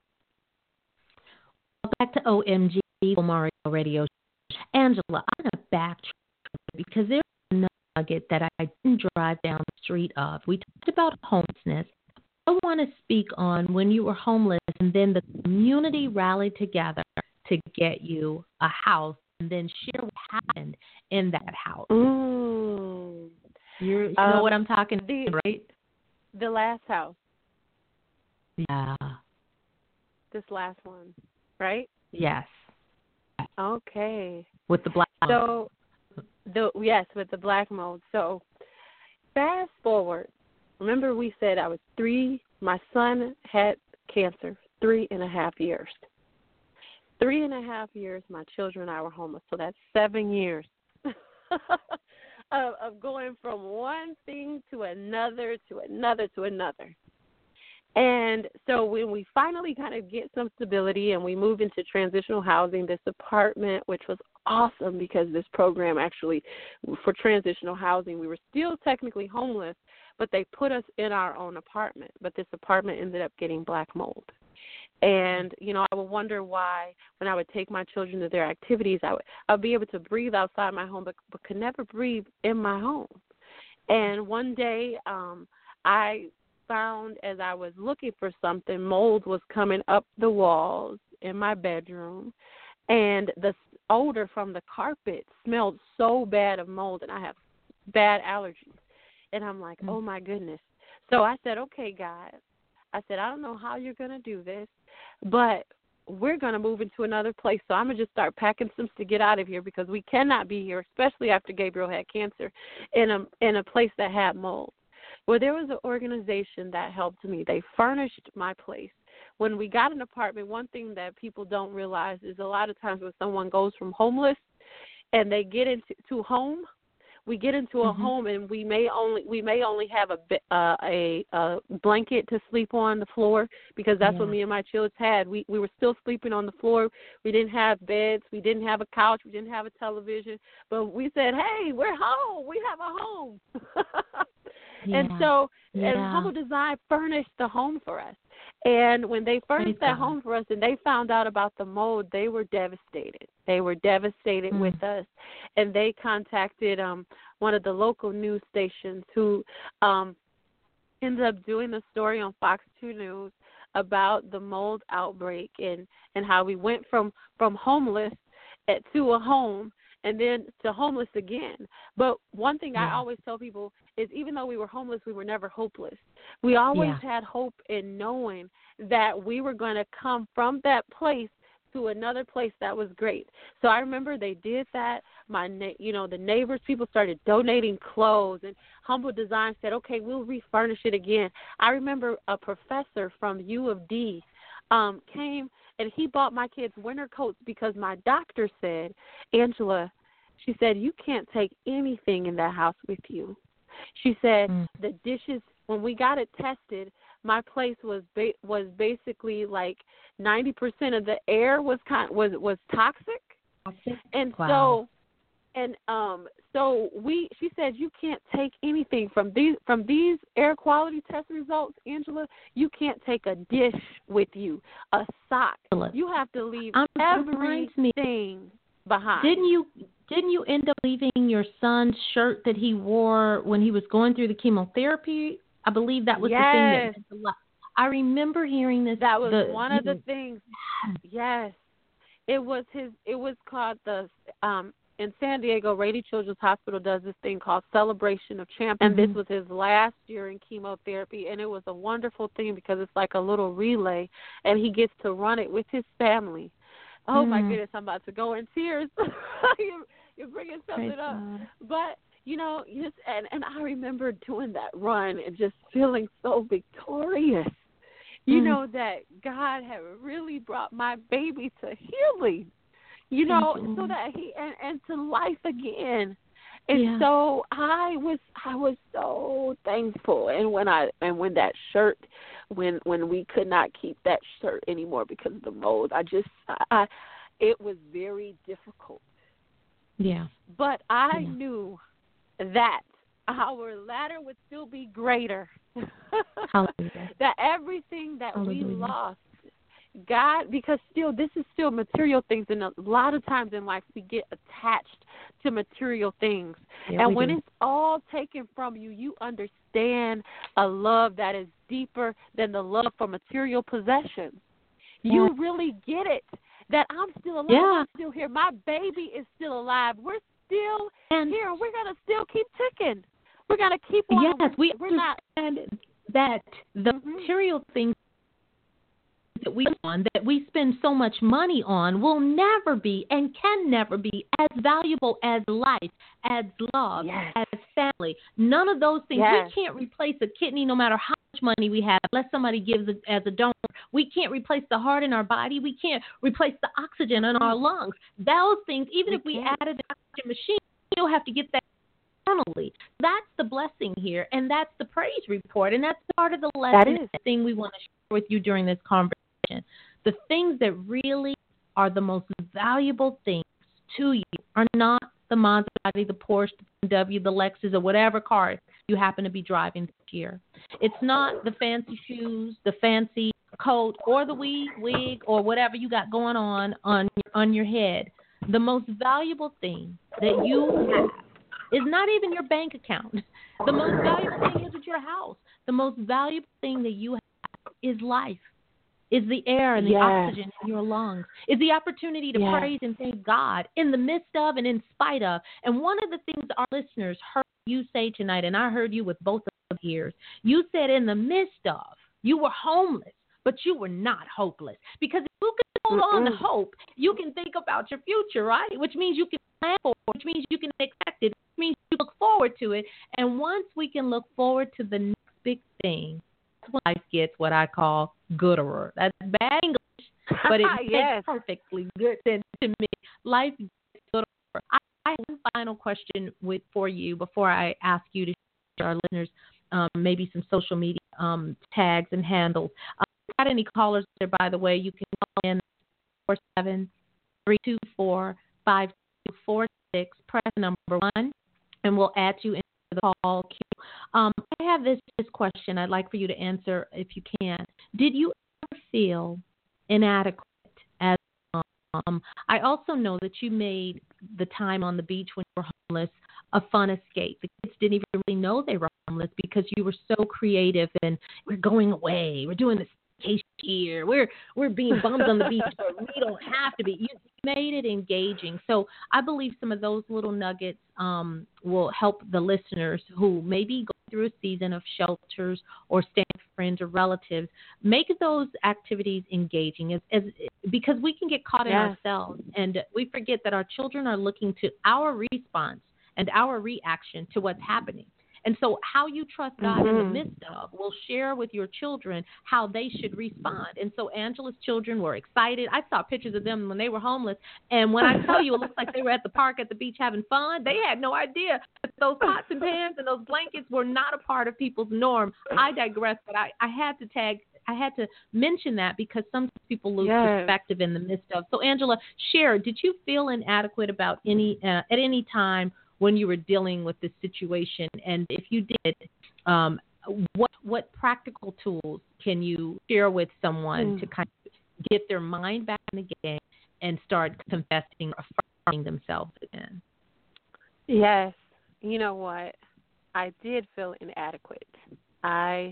Back to OMG, Omar Radio. Angela, I'm going to backtrack because there's a nugget that I didn't drive down the street of. We talked about homelessness. I want to speak on when you were homeless and then the community rallied together to get you a house and then share what happened in that house. Ooh. You know what I'm talking about, right? The last house. Yeah. This last one, right? Yes. Okay. With the black. So, yes, with the black mold. So, fast forward. Remember, we said I was 3. My son had cancer 3.5 years. 3.5 years, my children and I were homeless. So that's 7 years of going from one thing to another, to another, to another. And so when we finally kind of get some stability and we move into transitional housing, this apartment, which was awesome because this program actually, for transitional housing, we were still technically homeless, but they put us in our own apartment. But this apartment ended up getting black mold. And, I would wonder why when I would take my children to their activities, I would be able to breathe outside my home, but could never breathe in my home. And one day I found, as I was looking for something, mold was coming up the walls in my bedroom, and the odor from the carpet smelled so bad of mold, and I have bad allergies. And I'm like, oh, my goodness. So I said, okay, God. I said, I don't know how you're going to do this, but we're going to move into another place. So I'm going to just start packing some to get out of here because we cannot be here, especially after Gabriel had cancer, in a place that had mold. Well, there was an organization that helped me. They furnished my place. When we got an apartment, one thing that people don't realize is a lot of times when someone goes from homeless and they get into home, we get into a home and we may only have a blanket to sleep on the floor because that's what me and my children had. We were still sleeping on the floor. We didn't have beds. We didn't have a couch. We didn't have a television. But we said, hey, we're home. We have a home. And so and Humble Design furnished the home for us. And when they furnished that home for us and they found out about the mold, they were devastated. They were devastated with us. And they contacted one of the local news stations who ended up doing the story on Fox 2 News about the mold outbreak and how we went from homeless to a home and then to homeless again. But one thing I always tell people is even though we were homeless, we were never hopeless. We always had hope in knowing that we were going to come from that place to another place that was great. So I remember they did that. The neighbors, people started donating clothes, and Humble Design said, okay, we'll refurnish it again. I remember a professor from U of D came, and he bought my kids winter coats because my doctor said, Angela, she said, you can't take anything in that house with you. She said the dishes, when we got it tested, my place was basically like 90% of the air was toxic. And she said you can't take anything from these air quality test results, Angela. You can't take a dish with you, a sock. You have to leave everything behind. Didn't you end up leaving your son's shirt that he wore when he was going through the chemotherapy? I believe that was the thing that I remember hearing this. That was one of the things. Yes. It was called in San Diego, Rady Children's Hospital does this thing called Celebration of Champions. And this was his last year in chemotherapy, and it was a wonderful thing because it's like a little relay, and he gets to run it with his family. Oh, my goodness, I'm about to go in tears. You're bringing something up. But, and I remember doing that run and just feeling so victorious. You know, that God had really brought my baby to healing, so that he and to life again. And so I was so thankful. And when that shirt, when we could not keep that shirt anymore because of the mold, it was very difficult. Yeah. But I knew that our ladder would still be greater. That everything that we lost, God, because this is still material things, and a lot of times in life we get attached to material things. And when it's all taken from you, you understand a love that is deeper than the love for material possessions. You really get it, that I'm still alive, I'm still here. My baby is still alive. We're still here. We're going to still keep ticking. We're going to keep on. Yes, we understand that the material things that we spend so much money on will never be and can never be as valuable as life, as love, as family. None of those things. We can't replace a kidney no matter how much money we have unless somebody gives it as a donor. We can't replace the heart in our body. We can't replace the oxygen in our lungs. Those things, even if we added the oxygen machine, we still have to get that internally. That's the blessing here, and that's the praise report, and that's part of the lesson thing we want to share with you during this conversation. The things that really are the most valuable things to you are not the Maserati, the Porsche, the BMW, the Lexus, or whatever car you happen to be driving this year. It's not the fancy shoes, the fancy coat, or the wig, or whatever you got going on your head. The most valuable thing that you have is not even your bank account. The most valuable thing isn't your house. The most valuable thing that you have is life. Is the air and the oxygen in your lungs, is the opportunity to praise and thank God in the midst of and in spite of. And one of the things our listeners heard you say tonight, and I heard you with both of your ears, you said in the midst of, you were homeless, but you were not hopeless. Because if you can hold on to hope, you can think about your future, right? Which means you can plan for it, which means you can expect it, which means you look forward to it. And once we can look forward to the next big thing, life gets what I call gooder. That's bad English, but it makes perfectly good sense to me. Life gets gooder. I have one final question for you before I ask you to share our listeners maybe some social media tags and handles. If you got any callers there, by the way, you can call in 473245246, press number 1, and we'll add you into the call queue. I have this question I'd like for you to answer if you can. Did you ever feel inadequate as a mom? I also know that you made the time on the beach when you were homeless a fun escape. The kids didn't even really know they were homeless because you were so creative and we're going away. We're doing this vacation here. We're being bummed on the beach, but we don't have to be. You made it engaging. So I believe some of those little nuggets will help the listeners who may be going through a season of shelters or staying with friends or relatives. Make those activities engaging because we can get caught in ourselves and we forget that our children are looking to our response and our reaction to what's happening. And so how you trust God in the midst of will share with your children how they should respond. And so Angela's children were excited. I saw pictures of them when they were homeless. And when I tell you it looks like they were at the park at the beach having fun, they had no idea that those pots and pans and those blankets were not a part of people's norm. I digress, but I had to mention that because sometimes people lose perspective in the midst of. So Angela, share, did you feel inadequate about at any time when you were dealing with this situation? And if you did, what practical tools can you share with someone to kind of get their mind back in the game and start confessing, affirming themselves again? Yes. You know what? I did feel inadequate. I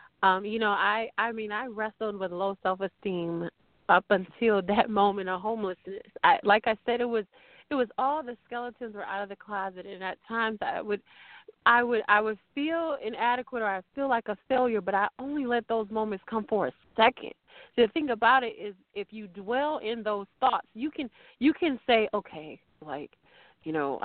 wrestled with low self-esteem up until that moment of homelessness. Like I said, it was all the skeletons were out of the closet, and at times I would feel inadequate or I feel like a failure, but I only let those moments come for a second. The thing about it is, if you dwell in those thoughts, you can say, okay, like, you know,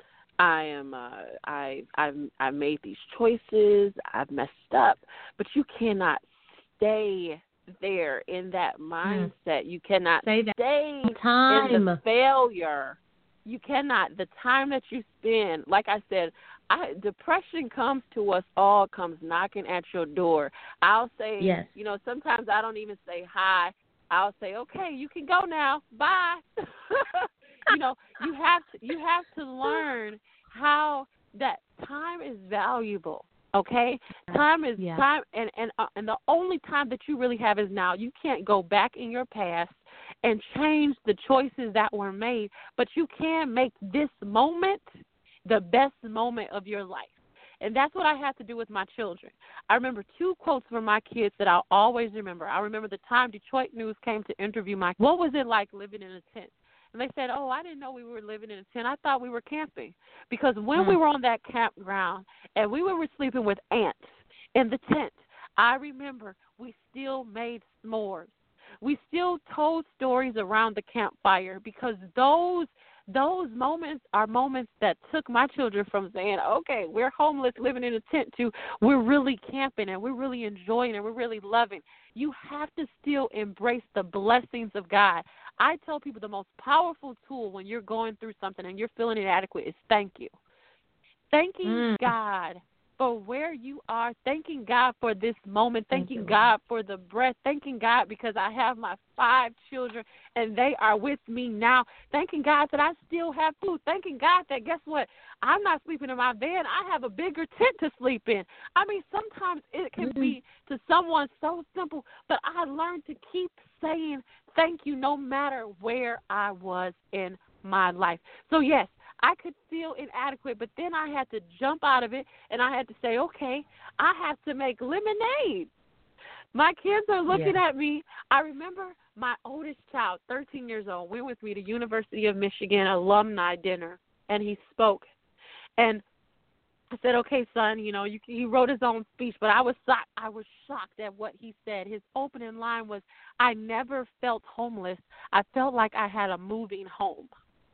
I've made these choices, I've messed up, but you cannot stay there in that mindset. You cannot stay in the failure. You cannot. The time that you spend, like I said, depression comes to us all, comes knocking at your door. I'll say, you know, sometimes I don't even say hi. I'll say, okay, you can go now. Bye. You know, you have to learn how that time is valuable. Okay, time is time, and the only time that you really have is now. You can't go back in your past and change the choices that were made, but you can make this moment the best moment of your life. And that's what I had to do with my children. I remember 2 quotes from my kids that I'll always remember. I remember the time Detroit News came to interview what was it like living in a tent? And they said, oh, I didn't know we were living in a tent. I thought we were camping. Because when we were on that campground and we were sleeping with ants in the tent, I remember we still made s'mores. We still told stories around the campfire because those moments are moments that took my children from saying, okay, we're homeless living in a tent to we're really camping and we're really enjoying and we're really loving. You have to still embrace the blessings of God. I tell people the most powerful tool when you're going through something and you're feeling inadequate is thank you. Thanking God for where you are, thanking God for this moment, thanking God for the breath, thanking God because I have my 5 children and they are with me now, thanking God that I still have food, thanking God that, guess what, I'm not sleeping in my van, I have a bigger tent to sleep in. I mean, sometimes it can be to someone so simple, but I learned to keep saying thank you no matter where I was in my life. So, yes, I could feel inadequate, but then I had to jump out of it, and I had to say, okay, I have to make lemonade. My kids are looking at me. I remember my oldest child, 13 years old, went with me to University of Michigan alumni dinner, and he spoke. And I said, okay, son, he wrote his own speech, but I was shocked at what he said. His opening line was, I never felt homeless. I felt like I had a moving home.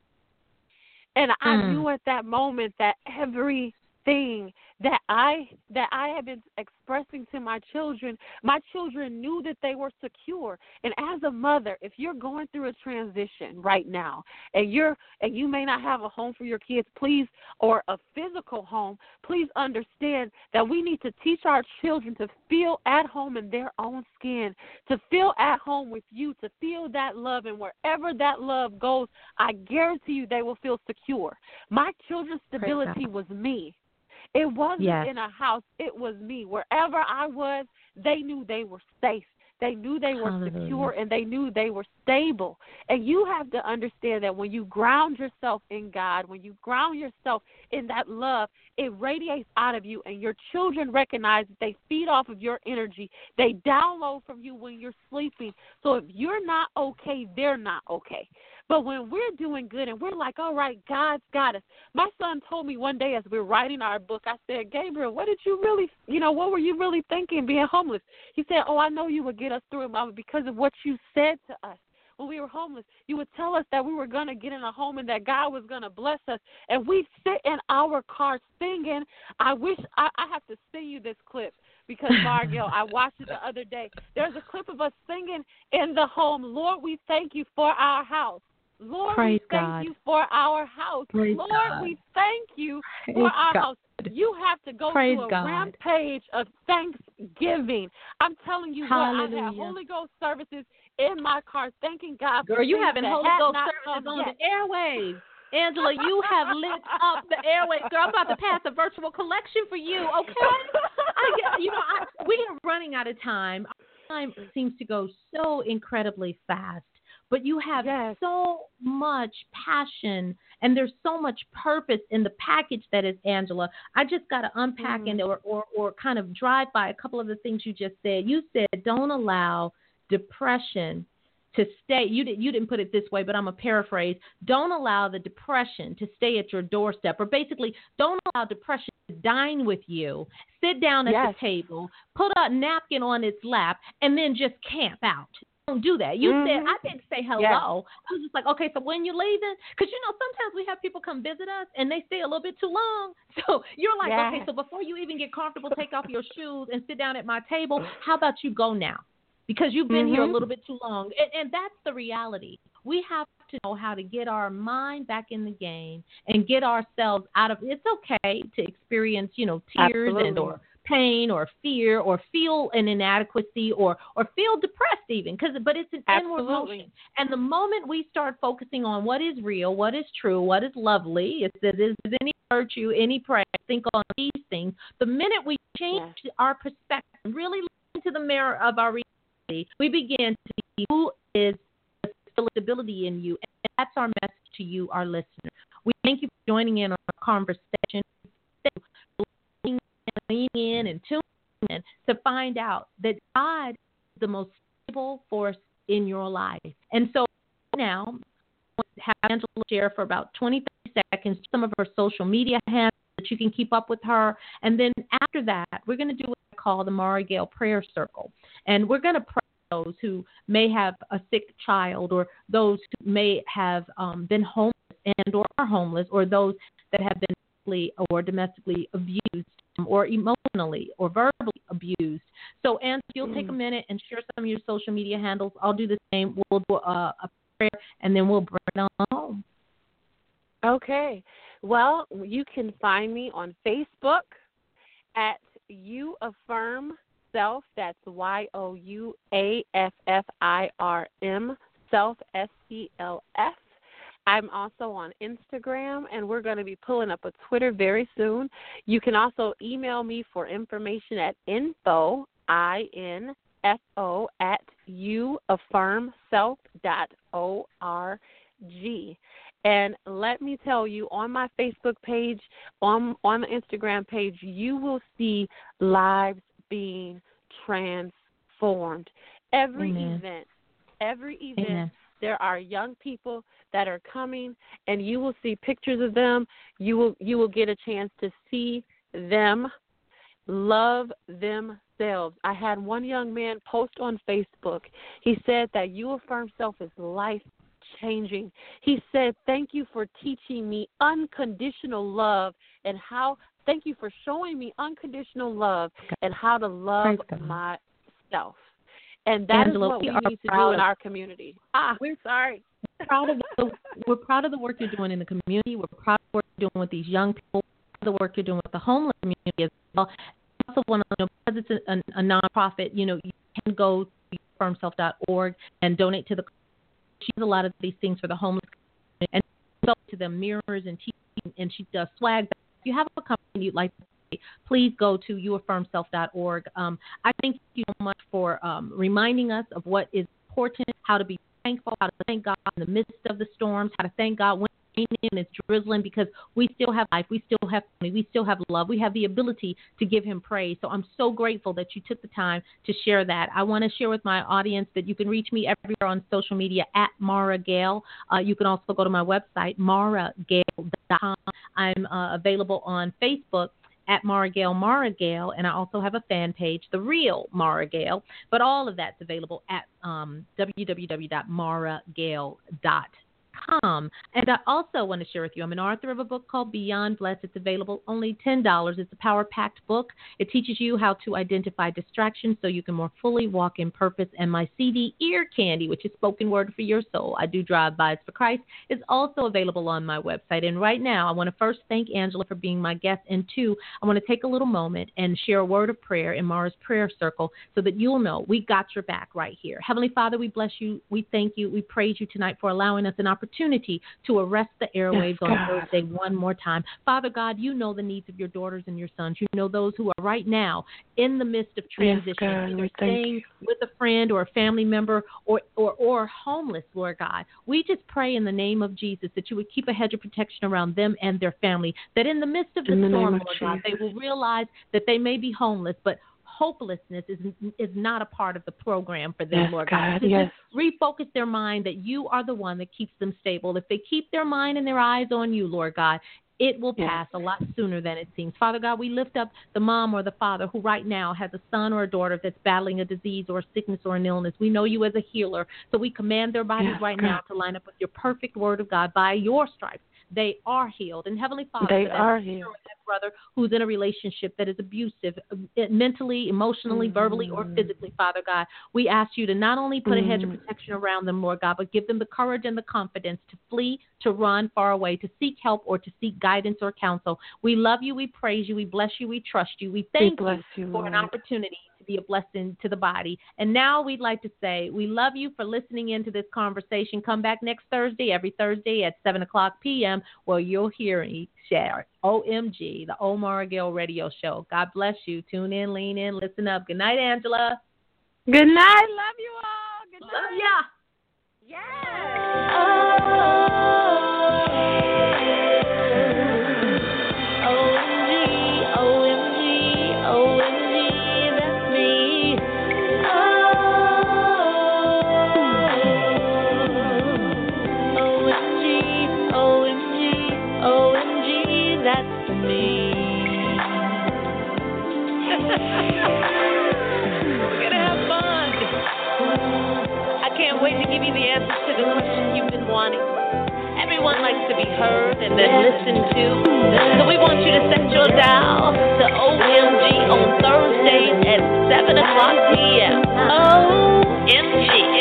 And I knew at that moment that everything that I had been expressing to my children knew that they were secure. And as a mother, if you're going through a transition right now and you may not have a home for your kids, please, or a physical home, please understand that we need to teach our children to feel at home in their own skin, to feel at home with you, to feel that love. And wherever that love goes, I guarantee you they will feel secure. My children's stability was me. It wasn't in a house. It was me. Wherever I was, they knew they were safe. They knew they were secure, and they knew they were stable. And you have to understand that when you ground yourself in God, when you ground yourself in that love, it radiates out of you, and your children recognize that they feed off of your energy. They download from you when you're sleeping. So if you're not okay, they're not okay. But when we're doing good and we're like, all right, God's got us. My son told me one day as we were writing our book, I said, Gabriel, what did you really, what were you really thinking being homeless? He said, I know you would get us through it, Mama, because of what you said to us. When we were homeless, you would tell us that we were going to get in a home and that God was going to bless us. And we sit in our car singing. I wish I have to send you this clip because, Margil, I watched it the other day. There's a clip of us singing in the home, Lord, we thank you for our house. Lord, we thank you for our house. Lord, we thank you for our house. You have to go through a rampage of thanksgiving. I'm telling you what, I've had Holy Ghost services in my car, thanking God for you having Holy Ghost services on the airwaves. Angela, you have lit up the airwaves. Girl, I'm about to pass a virtual collection for you, okay? We are running out of time. Our time seems to go so incredibly fast. But you have so much passion, and there's so much purpose in the package that is Angela. I just got to unpack and or kind of drive by a couple of the things you just said. You said don't allow depression to stay. You didn't put it this way, but I'm going to paraphrase. Don't allow the depression to stay at your doorstep, or basically don't allow depression to dine with you, sit down at the table, put a napkin on its lap, and then just camp out. Don't do that. You said, I didn't say hello. Yes. I was just like, okay, so when you leaving? Because, sometimes we have people come visit us and they stay a little bit too long. So you're like, okay, so before you even get comfortable, take off your shoes and sit down at my table. How about you go now? Because you've been here a little bit too long. And that's the reality. We have to know how to get our mind back in the game and get ourselves out of it. It's okay to experience, tears and or pain or fear or feel an inadequacy or feel depressed even, but it's an inward motion. And the moment we start focusing on what is real, what is true, what is lovely, if there is any virtue, any praise, think on these things, the minute we change our perspective, really look into the mirror of our reality, we begin to see who is the stability in you. And that's our message to you, our listeners. We thank you for joining in on our conversation. Leaning in and tuning in to find out that God is the most stable force in your life. And so now, I want to have Angela share for about 20, 30 seconds some of her social media handles that you can keep up with her. And then after that, we're going to do what I call the Mara Gale Prayer Circle. And we're going to pray those who may have a sick child, or those who may have been homeless and or are homeless, or those that have been physically or domestically abused, or emotionally or verbally abused. So, Ange, you'll take a minute and share some of your social media handles. I'll do the same. We'll do a prayer, and then we'll bring it on home. Okay. Well, you can find me on Facebook at You Affirm Self. That's YOUAFFIRM Self, SELF. I'm also on Instagram, and we're going to be pulling up a Twitter very soon. You can also email me for information at info, INFO, at youaffirmself.org. And let me tell you, on my Facebook page, on the Instagram page, you will see lives being transformed. Every Amen. event, Amen. there are young people that are coming, and you will see pictures of them. You will get a chance to see them love themselves. I had one young man post on Facebook. He said that You Affirm Self is life-changing. He said, "Thank you for teaching me unconditional love, and thank you for showing me unconditional love and how to love myself." And that Angela, is what we need to do in our community. We're proud of the work you're doing in the community. We're proud of the work you're doing with these young people, the work you're doing with the homeless community as well. I also want to know, because it's a nonprofit, you can go to affirmself.org and donate to the. She does a lot of these things for the homeless community, and go to them mirrors and teaching, and she does swag. If you have a company you'd like to say, please go to youaffirmself.org. I thank you so much for reminding us of what is important, how to be thankful, how to thank God in the midst of the storms, how to thank God when it's raining and it's drizzling, because we still have life, we still have family, we still have love, we have the ability to give Him praise. So I'm so grateful that you took the time to share that. I want to share with my audience that you can reach me everywhere on social media at Mara Gayle. You can also go to my website, maragayle.com. I'm available on Facebook at Mara Gayle, and I also have a fan page, The Real Mara Gayle. But all of that's available at www.maragayle.com. And I also want to share with you, I'm an author of a book called Beyond Blessed. It's available only $10. It's a power-packed book. It teaches you how to identify distractions so you can more fully walk in purpose. And my CD, Ear Candy, which is spoken word for your soul, I Do Drive-Bys for Christ, is also available on my website. And right now, I want to first thank Angela for being my guest. And two, I want to take a little moment and share a word of prayer in Mara's prayer circle so that you'll know we got your back right here. Heavenly Father, we bless you. We thank you. We praise you tonight for allowing us an opportunity to arrest the airwaves on Thursday one more time. Father God, you know the needs of your daughters and your sons. You know those who are right now in the midst of transition, either staying with a friend or a family member or homeless, Lord God. We just pray in the name of Jesus that you would keep a hedge of protection around them and their family, that in the midst of the storm, Lord God, they will realize that they may be homeless, but hopelessness is not a part of the program for them, Lord God. Just refocus their mind that you are the one that keeps them stable. If they keep their mind and their eyes on you, Lord God, it will pass a lot sooner than it seems. Father God, we lift up the mom or the father who right now has a son or a daughter that's battling a disease or a sickness or an illness. We know you as a healer, so we command their bodies now to line up with your perfect word of God. By your stripes, they are healed. And Heavenly Father, they are healed. That brother who's in a relationship that is abusive, mentally, emotionally, verbally, or physically, Father God, we ask you to not only put a hedge of protection around them, Lord God, but give them the courage and the confidence to flee, to run far away, to seek help, or to seek guidance or counsel. We love you, we praise you, we bless you, we trust you. We thank you for an opportunity to be a blessing to the body. And now we'd like to say we love you for listening into this conversation. Come back next Thursday, every Thursday at 7 o'clock p.m., where you'll hear me share OMG, the Mara Gayle Radio Show. God bless you. Tune in, lean in, listen up. Good night, Angela. Good night. Love you all. Good night. Love ya. We're gonna have fun. give you the answers to the question you've been wanting. Everyone likes to be heard and then listened to. So we want you to set your dial to OMG on Thursdays at 7 o'clock p.m. OMG.